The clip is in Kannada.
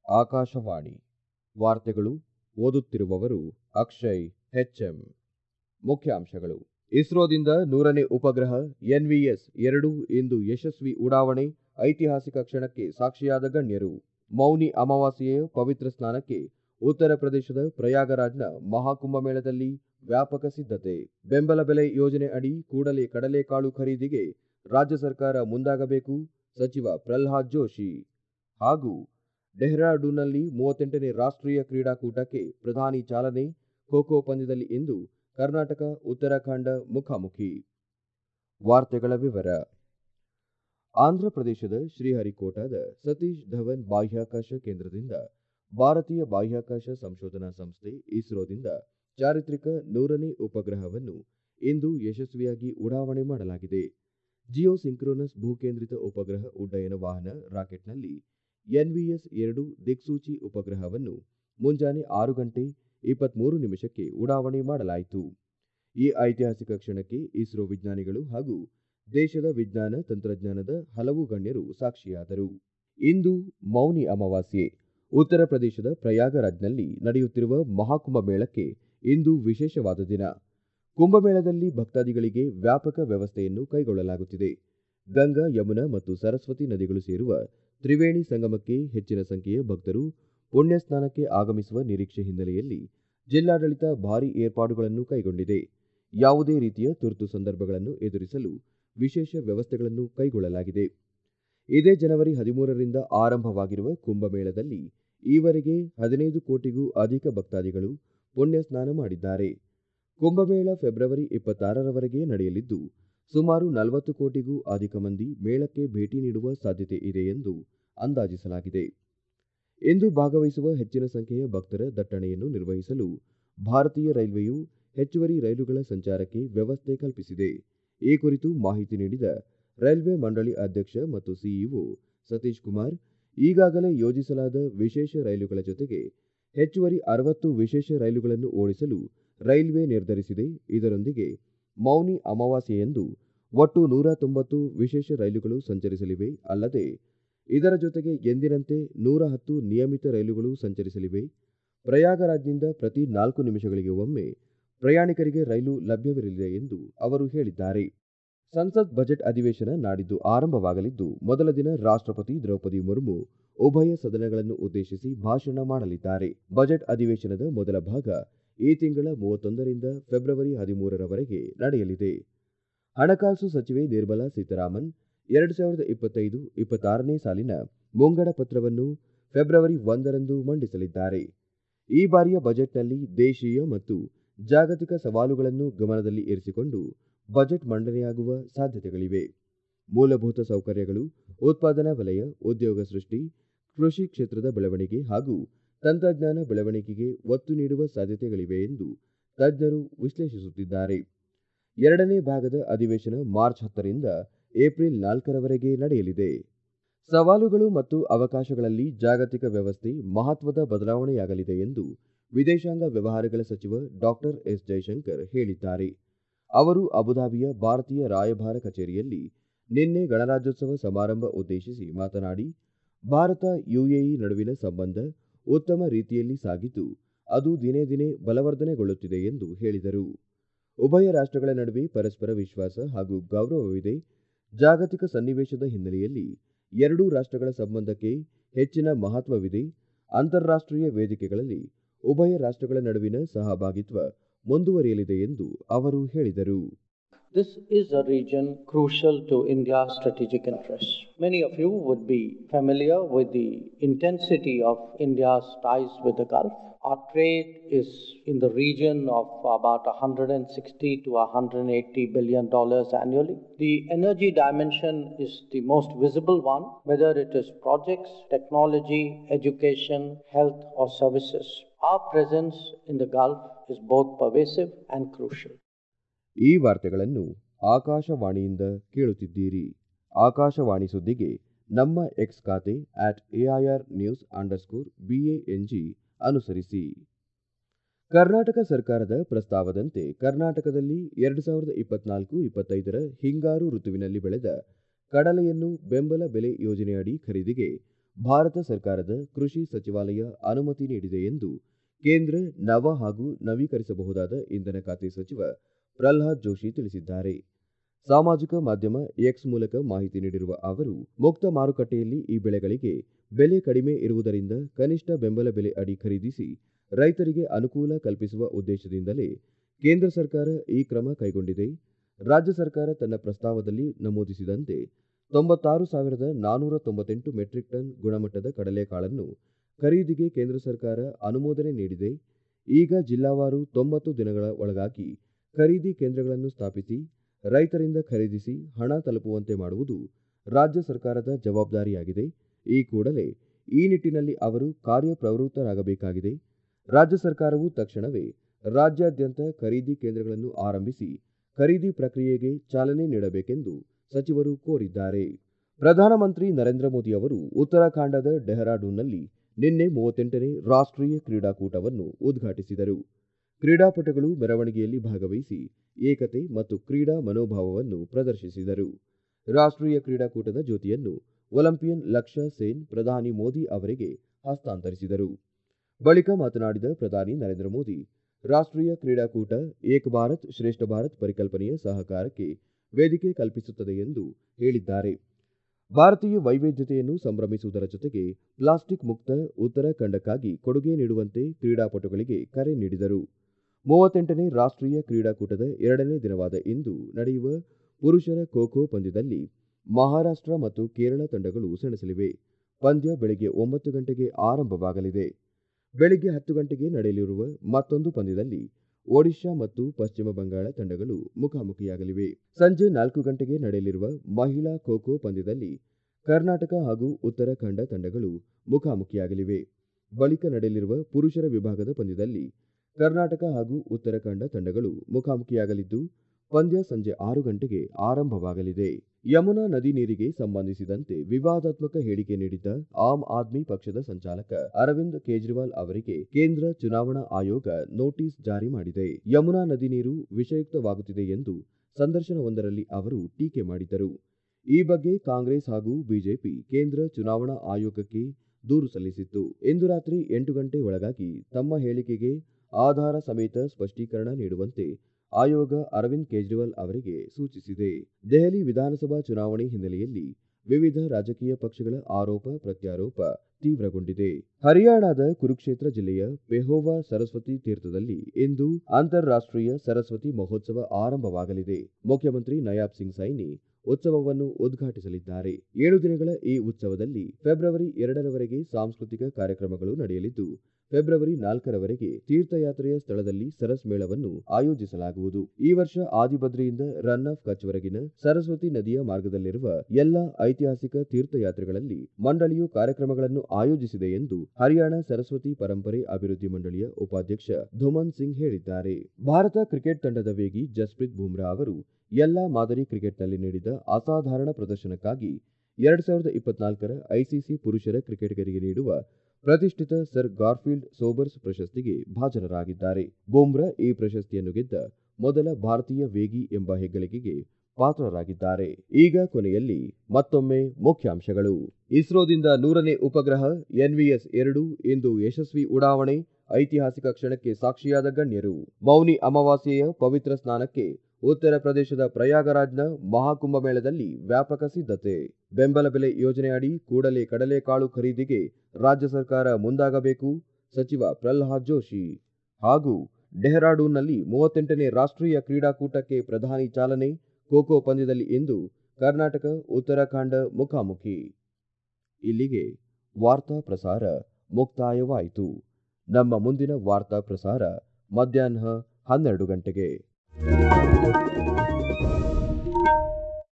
ಆಕಾಶವಾಣಿ ವಾರ್ತೆಗಳು. ಓದುತ್ತಿರುವವರು ಅಕ್ಷಯ್ HM. ಮುಖ್ಯಾಂಶಗಳು. ಇಸ್ರೋದಿಂದ 100ನೇ ಉಪಗ್ರಹ NVS-2 ಇಂದು ಯಶಸ್ವಿ ಉಡಾವಣೆ. ಐತಿಹಾಸಿಕ ಕ್ಷಣಕ್ಕೆ ಸಾಕ್ಷಿಯಾದ ಗಣ್ಯರು. ಮೌನಿ ಅಮಾವಾಸ್ಯೆಯ ಪವಿತ್ರ ಸ್ನಾನಕ್ಕೆ ಉತ್ತರ ಪ್ರದೇಶದ ಪ್ರಯಾಗರಾಜ್ನ ಮಹಾಕುಂಭಮೇಳದಲ್ಲಿ ವ್ಯಾಪಕ ಸಿದ್ಧತೆ. ಬೆಂಬಲ ಬೆಲೆ ಯೋಜನೆ ಅಡಿ ಕೂಡಲೇ ಕಡಲೆಕಾಳು ಖರೀದಿಗೆ ರಾಜ್ಯ ಸರ್ಕಾರ ಮುಂದಾಗಬೇಕು. ಸಚಿವ ಪ್ರಹ್ಲಾದ್ ಜೋಶಿ. ಹಾಗೂ ಡೆಹ್ರಾಡೂನ್ನಲ್ಲಿ 38ನೇ ರಾಷ್ಟ್ರೀಯ ಕ್ರೀಡಾಕೂಟಕ್ಕೆ ಪ್ರಧಾನಿ ಚಾಲನೆ. ಖೋ-ಖೋ ಪಂದ್ಯದಲ್ಲಿ ಇಂದು ಕರ್ನಾಟಕ ಉತ್ತರಾಖಂಡ ಮುಖಾಮುಖಿ. ವಾರ್ತೆಗಳ ವಿವರ. ಆಂಧ್ರಪ್ರದೇಶದ ಶ್ರೀಹರಿಕೋಟಾದ ಸತೀಶ್ ಧವನ್ ಬಾಹ್ಯಾಕಾಶ ಕೇಂದ್ರದಿಂದ ಭಾರತೀಯ ಬಾಹ್ಯಾಕಾಶ ಸಂಶೋಧನಾ ಸಂಸ್ಥೆ ಇಸ್ರೋದಿಂದ ಚಾರಿತ್ರಿಕ 100ನೇ ಉಪಗ್ರಹವನ್ನು ಇಂದು ಯಶಸ್ವಿಯಾಗಿ ಉಡಾವಣೆ ಮಾಡಲಾಗಿದೆ. ಜಿಯೋಸಿಂಕ್ರೋನಸ್ ಭೂಕೇಂದ್ರಿತ ಉಪಗ್ರಹ ಉಡ್ಡಯನ ವಾಹನ ರಾಕೆಟ್ನಲ್ಲಿ NVS-2 ದಿಕ್ಸೂಚಿ ಉಪಗ್ರಹವನ್ನು ಮುಂಜಾನೆ 6:23 ಉಡಾವಣೆ ಮಾಡಲಾಯಿತು. ಈ ಐತಿಹಾಸಿಕ ಕ್ಷಣಕ್ಕೆ ಇಸ್ರೋ ವಿಜ್ಞಾನಿಗಳು ಹಾಗೂ ದೇಶದ ವಿಜ್ಞಾನ ತಂತ್ರಜ್ಞಾನದ ಹಲವು ಗಣ್ಯರು ಸಾಕ್ಷಿಯಾದರು. ಇಂದು ಮೌನಿ ಅಮಾವಾಸ್ಯೆ. ಉತ್ತರ ಪ್ರದೇಶದ ಪ್ರಯಾಗರಾಜ್ನಲ್ಲಿ ನಡೆಯುತ್ತಿರುವ ಮಹಾಕುಂಭಮೇಳಕ್ಕೆ ಇಂದು ವಿಶೇಷವಾದ ದಿನ. ಕುಂಭಮೇಳದಲ್ಲಿ ಭಕ್ತಾದಿಗಳಿಗೆ ವ್ಯಾಪಕ ವ್ಯವಸ್ಥೆಯನ್ನು ಕೈಗೊಳ್ಳಲಾಗುತ್ತಿದೆ. ಗಂಗಾ, ಯಮುನಾ ಮತ್ತು ಸರಸ್ವತಿ ನದಿಗಳು ಸೇರುವ ತ್ರಿವೇಣಿ ಸಂಗಮಕ್ಕೆ ಹೆಚ್ಚಿನ ಸಂಖ್ಯೆಯ ಭಕ್ತರು ಪುಣ್ಯ ಸ್ನಾನಕ್ಕೆ ಆಗಮಿಸುವ ನಿರೀಕ್ಷೆ ಹಿನ್ನೆಲೆಯಲ್ಲಿ ಜಿಲ್ಲಾಡಳಿತ ಭಾರೀ ಏರ್ಪಾಡುಗಳನ್ನು ಕೈಗೊಂಡಿದೆ. ಯಾವುದೇ ರೀತಿಯ ತುರ್ತು ಸಂದರ್ಭಗಳನ್ನು ಎದುರಿಸಲು ವಿಶೇಷ ವ್ಯವಸ್ಥೆಗಳನ್ನು ಕೈಗೊಳ್ಳಲಾಗಿದೆ. ಇದೇ ಜನವರಿ 13ರಿಂದ ಆರಂಭವಾಗಿರುವ ಕುಂಭಮೇಳದಲ್ಲಿ ಈವರೆಗೆ 15 ಕೋಟಿಗೂ ಅಧಿಕ ಭಕ್ತಾದಿಗಳು ಪುಣ್ಯ ಸ್ನಾನ ಮಾಡಿದ್ದಾರೆ. ಕುಂಭಮೇಳ ಫೆಬ್ರವರಿ 26ರವರೆಗೆ ನಡೆಯಲಿದ್ದು, ಸುಮಾರು 40 ಕೋಟಿಗೂ ಅಧಿಕ ಮಂದಿ ಮೇಳಕ್ಕೆ ಭೇಟಿ ನೀಡುವ ಸಾಧ್ಯತೆ ಇದೆ ಎಂದು ಅಂದಾಜಿಸಲಾಗಿದೆ. ಇಂದು ಭಾಗವಹಿಸುವ ಹೆಚ್ಚಿನ ಸಂಖ್ಯೆಯ ಭಕ್ತರ ದಟ್ಟಣೆಯನ್ನು ನಿರ್ವಹಿಸಲು ಭಾರತೀಯ ರೈಲ್ವೆಯು ಹೆಚ್ಚುವರಿ ರೈಲುಗಳ ಸಂಚಾರಕ್ಕೆ ವ್ಯವಸ್ಥೆ ಕಲ್ಪಿಸಿದೆ. ಈ ಕುರಿತು ಮಾಹಿತಿ ನೀಡಿದ ರೈಲ್ವೆ ಮಂಡಳಿ ಅಧ್ಯಕ್ಷ ಮತ್ತು ಸಿಇಒ ಸತೀಶ್ ಕುಮಾರ್, ಈಗಾಗಲೇ ಯೋಜಿಸಲಾದ ವಿಶೇಷ ರೈಲುಗಳ ಜೊತೆಗೆ ಹೆಚ್ಚುವರಿ 60 ವಿಶೇಷ ರೈಲುಗಳನ್ನು ಓಡಿಸಲು ರೈಲ್ವೆ ನಿರ್ಧರಿಸಿದೆ. ಇದರೊಂದಿಗೆ ಮೌನಿ ಅಮಾವಾಸ್ಯೆಯಂದು ಒಟ್ಟು 190 ವಿಶೇಷ ರೈಲುಗಳು ಸಂಚರಿಸಲಿವೆ. ಅಲ್ಲದೆ ಇದರ ಜೊತೆಗೆ ಎಂದಿನಂತೆ 110 ನಿಯಮಿತ ರೈಲುಗಳು ಸಂಚರಿಸಲಿವೆ. ಪ್ರಯಾಗರಾಜ್ನಿಂದ ಪ್ರತಿ 4 ನಿಮಿಷಗಳಿಗೆ ಒಮ್ಮೆ ಪ್ರಯಾಣಿಕರಿಗೆ ರೈಲು ಲಭ್ಯವಿರಲಿದೆ ಎಂದು ಅವರು ಹೇಳಿದ್ದಾರೆ. ಸಂಸತ್ ಬಜೆಟ್ ಅಧಿವೇಶನ ನಾಡಿದ್ದು ಆರಂಭವಾಗಲಿದ್ದು, ಮೊದಲ ದಿನ ರಾಷ್ಟ್ರಪತಿ ದ್ರೌಪದಿ ಮುರ್ಮು ಉಭಯ ಸದನಗಳನ್ನು ಉದ್ದೇಶಿಸಿ ಭಾಷಣ ಮಾಡಲಿದ್ದಾರೆ. ಬಜೆಟ್ ಅಧಿವೇಶನದ ಮೊದಲ ಭಾಗ ಈ ತಿಂಗಳ 31ರಿಂದ ಫೆಬ್ರವರಿ 13ರವರೆಗೆ ನಡೆಯಲಿದೆ. ಹಣಕಾಸು ಸಚಿವೆ ನಿರ್ಮಲಾ ಸೀತಾರಾಮನ್ 2025-26ನೇ ಸಾಲಿನ ಮುಂಗಡ ಪತ್ರವನ್ನು ಫೆಬ್ರವರಿ 1ರಂದು ಮಂಡಿಸಲಿದ್ದಾರೆ. ಈ ಬಾರಿಯ ಬಜೆಟ್ನಲ್ಲಿ ದೇಶೀಯ ಮತ್ತು ಜಾಗತಿಕ ಸವಾಲುಗಳನ್ನು ಗಮನದಲ್ಲಿ ಇರಿಸಿಕೊಂಡು ಬಜೆಟ್ ಮಂಡನೆಯಾಗುವ ಸಾಧ್ಯತೆಗಳಿವೆ. ಮೂಲಭೂತ ಸೌಕರ್ಯಗಳು, ಉತ್ಪಾದನಾ ವಲಯ, ಉದ್ಯೋಗ ಸೃಷ್ಟಿ, ಕೃಷಿ ಕ್ಷೇತ್ರದ ಬೆಳವಣಿಗೆ ಹಾಗೂ ತಂತ್ರಜ್ಞಾನ ಬೆಳವಣಿಗೆಗೆ ಒತ್ತು ನೀಡುವ ಸಾಧ್ಯತೆಗಳಿವೆ ಎಂದು ತಜ್ಞರು ವಿಶ್ಲೇಷಿಸುತ್ತಿದ್ದಾರೆ. ಎರಡನೇ ಭಾಗದ ಅಧಿವೇಶನ ಮಾರ್ಚ್ 10ರಿಂದ ಏಪ್ರಿಲ್ 4ರವರೆಗೆ ನಡೆಯಲಿದೆ. ಸವಾಲುಗಳು ಮತ್ತು ಅವಕಾಶಗಳಲ್ಲಿ ಜಾಗತಿಕ ವ್ಯವಸ್ಥೆ ಮಹತ್ವದ ಬದಲಾವಣೆಯಾಗಲಿದೆ ಎಂದು ವಿದೇಶಾಂಗ ವ್ಯವಹಾರಗಳ ಸಚಿವ ಡಾಕ್ಟರ್ ಎಸ್ ಜೈಶಂಕರ್ ಹೇಳಿದ್ದಾರೆ. ಅವರು ಅಬುಧಾಬಿಯ ಭಾರತೀಯ ರಾಯಭಾರ ಕಚೇರಿಯಲ್ಲಿ ನಿನ್ನೆ ಗಣರಾಜ್ಯೋತ್ಸವ ಸಮಾರಂಭ ಉದ್ದೇಶಿಸಿ ಮಾತನಾಡಿ, ಭಾರತ UAE ನಡುವಿನ ಸಂಬಂಧ ಉತ್ತಮ ರೀತಿಯಲ್ಲಿ ಸಾಗಿದ್ದು, ಅದು ದಿನೇ ದಿನೇ ಬಲವರ್ಧನೆಗೊಳ್ಳುತ್ತಿದೆ ಎಂದು ಹೇಳಿದರು. ಉಭಯ ರಾಷ್ಟ್ರಗಳ ನಡುವೆ ಪರಸ್ಪರ ವಿಶ್ವಾಸ ಹಾಗೂ ಗೌರವವಿದೆ. ಜಾಗತಿಕ ಸನ್ನಿವೇಶದ ಹಿನ್ನೆಲೆಯಲ್ಲಿ ಎರಡೂ ರಾಷ್ಟ್ರಗಳ ಸಂಬಂಧಕ್ಕೆ ಹೆಚ್ಚಿನ ಮಹತ್ವವಿದೆ. ಅಂತಾರಾಷ್ಟ್ರೀಯ ವೇದಿಕೆಗಳಲ್ಲಿ ಉಭಯ ರಾಷ್ಟ್ರಗಳ ನಡುವಿನ ಸಹಭಾಗಿತ್ವ ಮುಂದುವರಿಯಲಿದೆ ಎಂದು ಅವರು ಹೇಳಿದರು. This is a region crucial to India's strategic interests. Many of you would be familiar with the intensity of India's ties with the Gulf. Our trade is in the region of about $160 to $180 billion annually. The energy dimension is the most visible one, whether it is projects, technology, education, health or services. Our presence in the Gulf is both pervasive and crucial. ಈ ವಾರ್ತೆಗಳನ್ನು ಆಕಾಶವಾಣಿಯಿಂದ ಕೇಳುತ್ತಿದ್ದೀರಿ. ಆಕಾಶವಾಣಿ ಸುದ್ದಿಗೆ ನಮ್ಮ ಎಕ್ಸ್ ಖಾತೆ @AIRnews_BANG ಅನುಸರಿಸಿ. ಕರ್ನಾಟಕ ಸರ್ಕಾರದ ಪ್ರಸ್ತಾವದಂತೆ ಕರ್ನಾಟಕದಲ್ಲಿ 2024-25ರ ಹಿಂಗಾರು ಋತುವಿನಲ್ಲಿ ಬೆಳೆದ ಕಡಲೆಯನ್ನು ಬೆಂಬಲ ಬೆಲೆ ಯೋಜನೆಯಡಿ ಖರೀದಿಗೆ ಭಾರತ ಸರ್ಕಾರದ ಕೃಷಿ ಸಚಿವಾಲಯ ಅನುಮತಿ ನೀಡಿದೆ ಎಂದು ಕೇಂದ್ರ ನವ ಹಾಗೂ ನವೀಕರಿಸಬಹುದಾದ ಇಂಧನ ಖಾತೆ ಸಚಿವ ಪ್ರಹ್ಲಾದ್ ಜೋಶಿ ತಿಳಿಸಿದ್ದಾರೆ. ಸಾಮಾಜಿಕ ಮಾಧ್ಯಮ ಎಕ್ಸ್ ಮೂಲಕ ಮಾಹಿತಿ ನೀಡಿರುವ ಅವರು, ಮುಕ್ತ ಮಾರುಕಟ್ಟೆಯಲ್ಲಿ ಈ ಬೆಳೆಗಳಿಗೆ ಬೆಲೆ ಕಡಿಮೆ ಇರುವುದರಿಂದ ಕನಿಷ್ಠ ಬೆಂಬಲ ಬೆಲೆ ಅಡಿ ಖರೀದಿಸಿ ರೈತರಿಗೆ ಅನುಕೂಲ ಕಲ್ಪಿಸುವ ಉದ್ದೇಶದಿಂದಲೇ ಕೇಂದ್ರ ಸರ್ಕಾರ ಈ ಕ್ರಮ ಕೈಗೊಂಡಿದೆ. ರಾಜ್ಯ ಸರ್ಕಾರ ತನ್ನ ಪ್ರಸ್ತಾವದಲ್ಲಿ ನಮೂದಿಸಿದಂತೆ 96,498 ಮೆಟ್ರಿಕ್ ಟನ್ ಗುಣಮಟ್ಟದ ಕಡಲೆಕಾಳನ್ನು ಖರೀದಿಗೆ ಕೇಂದ್ರ ಸರ್ಕಾರ ಅನುಮೋದನೆ ನೀಡಿದೆ. ಈಗ ಜಿಲ್ಲಾವಾರು 90 ದಿನಗಳ ಒಳಗಾಗಿ ಖರೀದಿ ಕೇಂದ್ರಗಳನ್ನು ಸ್ಥಾಪಿಸಿ ರೈತರಿಂದ ಖರೀದಿಸಿ ಹಣ ತಲುಪುವಂತೆ ಮಾಡುವುದು ರಾಜ್ಯ ಸರ್ಕಾರದ ಜವಾಬ್ದಾರಿಯಾಗಿದೆ. ಈ ಕೂಡಲೇ ಈ ನಿಟ್ಟಿನಲ್ಲಿ ಅವರು ಕಾರ್ಯಪ್ರವೃತ್ತರಾಗಬೇಕಾಗಿದೆ. ರಾಜ್ಯ ಸರ್ಕಾರವು ತಕ್ಷಣವೇ ರಾಜ್ಯಾದ್ಯಂತ ಖರೀದಿ ಕೇಂದ್ರಗಳನ್ನು ಆರಂಭಿಸಿ ಖರೀದಿ ಪ್ರಕ್ರಿಯೆಗೆ ಚಾಲನೆ ನೀಡಬೇಕೆಂದು ಸಚಿವರು ಕೋರಿದ್ದಾರೆ. ಪ್ರಧಾನಮಂತ್ರಿ ನರೇಂದ್ರ ಮೋದಿ ಅವರು ಉತ್ತರಾಖಂಡದ ಡೆಹ್ರಾಡೂನ್ನಲ್ಲಿ ನಿನ್ನೆ 38ನೇ ರಾಷ್ಟ್ರೀಯ ಕ್ರೀಡಾಕೂಟವನ್ನು ಉದ್ಘಾಟಿಸಿದರು. ಕ್ರೀಡಾಪಟುಗಳು ಮೆರವಣಿಗೆಯಲ್ಲಿ ಭಾಗವಹಿಸಿ ಏಕತೆ ಮತ್ತು ಕ್ರೀಡಾ ಮನೋಭಾವವನ್ನು ಪ್ರದರ್ಶಿಸಿದರು. ರಾಷ್ಟ್ರೀಯ ಕ್ರೀಡಾಕೂಟದ ಜ್ಯೋತಿಯನ್ನು ಒಲಿಂಪಿಯನ್ ಲಕ್ಷ್ಯ ಸೇನ್ ಪ್ರಧಾನಿ ಮೋದಿ ಅವರಿಗೆ ಹಸ್ತಾಂತರಿಸಿದರು. ಬಳಿಕ ಮಾತನಾಡಿದ ಪ್ರಧಾನಿ ನರೇಂದ್ರ ಮೋದಿ, ರಾಷ್ಟ್ರೀಯ ಕ್ರೀಡಾಕೂಟ ಏಕ್ ಭಾರತ್ ಶ್ರೇಷ್ಠ ಭಾರತ್ ಪರಿಕಲ್ಪನೆಯ ಸಹಕಾರಕ್ಕೆ ವೇದಿಕೆ ಕಲ್ಪಿಸುತ್ತದೆ ಎಂದು ಹೇಳಿದ್ದಾರೆ. ಭಾರತೀಯ ವೈವಿಧ್ಯತೆಯನ್ನು ಸಂಭ್ರಮಿಸುವುದರ ಜೊತೆಗೆ ಪ್ಲಾಸ್ಟಿಕ್ ಮುಕ್ತ ಉತ್ತರಾಖಂಡಕ್ಕಾಗಿ ಕೊಡುಗೆ ನೀಡುವಂತೆ ಕ್ರೀಡಾಪಟುಗಳಿಗೆ ಕರೆ ನೀಡಿದರು. 38ನೇ ರಾಷ್ಟ್ರೀಯ ಕ್ರೀಡಾಕೂಟದ 2ನೇ ದಿನವಾದ ಇಂದು ನಡೆಯುವ ಪುರುಷರ ಖೋ-ಖೋ ಪಂದ್ಯದಲ್ಲಿ ಮಹಾರಾಷ್ಟ್ರ ಮತ್ತು ಕೇರಳ ತಂಡಗಳು ಸೆಣಸಲಿವೆ. ಪಂದ್ಯ ಬೆಳಗ್ಗೆ 9 ಗಂಟೆಗೆ ಆರಂಭವಾಗಲಿದೆ. ಬೆಳಗ್ಗೆ 10 ಗಂಟೆಗೆ ನಡೆಯಲಿರುವ ಮತ್ತೊಂದು ಪಂದ್ಯದಲ್ಲಿ ಒಡಿಶಾ ಮತ್ತು ಪಶ್ಚಿಮ ಬಂಗಾಳ ತಂಡಗಳು ಮುಖಾಮುಖಿಯಾಗಲಿವೆ. ಸಂಜೆ 4 ಗಂಟೆಗೆ ನಡೆಯಲಿರುವ ಮಹಿಳಾ ಖೋ-ಖೋ ಪಂದ್ಯದಲ್ಲಿ ಕರ್ನಾಟಕ ಹಾಗೂ ಉತ್ತರಾಖಂಡ ತಂಡಗಳು ಮುಖಾಮುಖಿಯಾಗಲಿವೆ. ಬಳಿಕ ನಡೆಯಲಿರುವ ಪುರುಷರ ವಿಭಾಗದ ಪಂದ್ಯದಲ್ಲಿ ಕರ್ನಾಟಕ ಹಾಗೂ ಉತ್ತರಾಖಂಡ ತಂಡಗಳು ಮುಖಾಮುಖಿಯಾಗಲಿದ್ದು ಪಂದ್ಯ ಸಂಜೆ 6 ಗಂಟೆಗೆ ಆರಂಭವಾಗಲಿದೆ. ಯಮುನಾ ನದಿ ನೀರಿಗೆ ಸಂಬಂಧಿಸಿದಂತೆ ವಿವಾದಾತ್ಮಕ ಹೇಳಿಕೆ ನೀಡಿದ್ದ ಆಮ್ ಆದ್ಮಿ ಪಕ್ಷದ ಸಂಚಾಲಕ ಅರವಿಂದ್ ಕೇಜ್ರಿವಾಲ್ ಅವರಿಗೆ ಕೇಂದ್ರ ಚುನಾವಣಾ ಆಯೋಗ ನೋಟಿಸ್ ಜಾರಿ ಮಾಡಿದೆ. ಯಮುನಾ ನದಿ ನೀರು ವಿಷಯುಕ್ತವಾಗುತ್ತಿದೆ ಎಂದು ಸಂದರ್ಶನವೊಂದರಲ್ಲಿ ಅವರು ಟೀಕೆ ಮಾಡಿದ್ದರು. ಈ ಬಗ್ಗೆ ಕಾಂಗ್ರೆಸ್ ಹಾಗೂ ಬಿಜೆಪಿ ಕೇಂದ್ರ ಚುನಾವಣಾ ಆಯೋಗಕ್ಕೆ ದೂರು ಸಲ್ಲಿಸಿತ್ತು. ಇಂದು ರಾತ್ರಿ 8 ಗಂಟೆ ಒಳಗಾಗಿ ತಮ್ಮ ಹೇಳಿಕೆಗೆ ಆಧಾರ ಸಮೇತ ಸ್ಪಷ್ಟೀಕರಣ ನೀಡುವಂತೆ ಆಯೋಗ ಅರವಿಂದ್ ಕೇಜ್ರಿವಾಲ್ ಅವರಿಗೆ ಸೂಚಿಸಿದೆ. ದೆಹಲಿ ವಿಧಾನಸಭಾ ಚುನಾವಣೆ ಹಿನ್ನೆಲೆಯಲ್ಲಿ ವಿವಿಧ ರಾಜಕೀಯ ಪಕ್ಷಗಳ ಆರೋಪ ಪ್ರತ್ಯಾರೋಪ ತೀವ್ರಗೊಂಡಿದೆ. ಹರಿಯಾಣದ ಕುರುಕ್ಷೇತ್ರ ಜಿಲ್ಲೆಯ ಪೆಹೋವಾ ಸರಸ್ವತಿ ತೀರ್ಥದಲ್ಲಿ ಇಂದು ಅಂತಾರಾಷ್ಟ್ರೀಯ ಸರಸ್ವತಿ ಮಹೋತ್ಸವ ಆರಂಭವಾಗಲಿದೆ. ಮುಖ್ಯಮಂತ್ರಿ ನಯಾಬ್ ಸಿಂಗ್ ಸೈನಿ ಉತ್ಸವವನ್ನು ಉದ್ಘಾಟಿಸಲಿದ್ದಾರೆ. 7 ದಿನಗಳ ಈ ಉತ್ಸವದಲ್ಲಿ ಫೆಬ್ರವರಿ 2ರವರೆಗೆ ಸಾಂಸ್ಕೃತಿಕ ಕಾರ್ಯಕ್ರಮಗಳು ನಡೆಯಲಿದ್ದು ಫೆಬ್ರವರಿ 4ರವರೆಗೆ ತೀರ್ಥಯಾತ್ರೆಯ ಸ್ಥಳದಲ್ಲಿ ಸರಸ್ ಮೇಳವನ್ನು ಆಯೋಜಿಸಲಾಗುವುದು. ಈ ವರ್ಷ ಆದಿಬದ್ರಿಯಿಂದ ರನ್ ಆಫ್ ಕಚ್ವರೆಗಿನ ಸರಸ್ವತಿ ನದಿಯ ಮಾರ್ಗದಲ್ಲಿರುವ ಎಲ್ಲ ಐತಿಹಾಸಿಕ ತೀರ್ಥಯಾತ್ರೆಗಳಲ್ಲಿ ಮಂಡಳಿಯು ಕಾರ್ಯಕ್ರಮಗಳನ್ನು ಆಯೋಜಿಸಿದೆ ಎಂದು ಹರಿಯಾಣ ಸರಸ್ವತಿ ಪರಂಪರೆ ಅಭಿವೃದ್ಧಿ ಮಂಡಳಿಯ ಉಪಾಧ್ಯಕ್ಷ ಧುಮನ್ ಸಿಂಗ್ ಹೇಳಿದ್ದಾರೆ. ಭಾರತ ಕ್ರಿಕೆಟ್ ತಂಡದ ವೇಗಿ ಜಸ್ಪ್ರೀತ್ ಬುಮ್ರಾ ಅವರು ಎಲ್ಲಾ ಮಾದರಿ ಕ್ರಿಕೆಟ್ನಲ್ಲಿ ನೀಡಿದ ಅಸಾಧಾರಣ ಪ್ರದರ್ಶನಕ್ಕಾಗಿ 2024ರ ಐಸಿಸಿ ಪುರುಷರ ಕ್ರಿಕೆಟಿಗರಿಗೆ ನೀಡುವ ಪ್ರತಿಷ್ಠಿತ ಸರ್ ಗಾರ್ಫೀಲ್ಡ್ ಸೋಬರ್ಸ್ ಪ್ರಶಸ್ತಿಗೆ ಭಾಜನರಾಗಿದ್ದಾರೆ. ಬುಮ್ರಾ ಈ ಪ್ರಶಸ್ತಿಯನ್ನು ಗೆದ್ದ ಮೊದಲ ಭಾರತೀಯ ವೇಗಿ ಎಂಬ ಹೆಗ್ಗಳಿಕೆಗೆ ಪಾತ್ರರಾಗಿದ್ದಾರೆ. ಈಗ ಕೊನೆಯಲ್ಲಿ ಮತ್ತೊಮ್ಮೆ ಮುಖ್ಯಾಂಶಗಳು. ಇಸ್ರೋದಿಂದ 100ನೇ ಉಪಗ್ರಹ NVS-2 ಇಂದು ಯಶಸ್ವಿ ಉಡಾವಣೆ, ಐತಿಹಾಸಿಕ ಕ್ಷಣಕ್ಕೆ ಸಾಕ್ಷಿಯಾದ ಗಣ್ಯರು. ಮೌನಿ ಅಮಾವಾಸ್ಯೆಯ ಪವಿತ್ರ ಸ್ನಾನಕ್ಕೆ ಉತ್ತರ ಪ್ರದೇಶದ ಪ್ರಯಾಗರಾಜ್ನ ಮಹಾಕುಂಭಮೇಳದಲ್ಲಿ ವ್ಯಾಪಕ ಸಿದ್ಧತೆ. ಬೆಂಬಲ ಬೆಲೆ ಯೋಜನೆ ಅಡಿ ಕೂಡಲೇ ಕಡಲೆಕಾಳು ಖರೀದಿಗೆ ರಾಜ್ಯ ಸರ್ಕಾರ ಮುಂದಾಗಬೇಕು, ಸಚಿವ ಪ್ರಹ್ಲಾದ್ ಜೋಶಿ. ಹಾಗೂ ಡೆಹ್ರಾಡೂನ್ನಲ್ಲಿ 38ನೇ ರಾಷ್ಟ್ರೀಯ ಕ್ರೀಡಾಕೂಟಕ್ಕೆ ಪ್ರಧಾನಿ ಚಾಲನೆ, ಖೋ-ಖೋ ಪಂದ್ಯದಲ್ಲಿ ಇಂದು ಕರ್ನಾಟಕ ಉತ್ತರಾಖಂಡ ಮುಖಾಮುಖಿ. ಇಲ್ಲಿಗೆ ವಾರ್ತಾ ಪ್ರಸಾರ ಮುಕ್ತಾಯವಾಯಿತು. ನಮ್ಮ ಮುಂದಿನ ವಾರ್ತಾ ಪ್ರಸಾರ ಮಧ್ಯಾಹ್ನ 12 ಗಂಟೆಗೆ.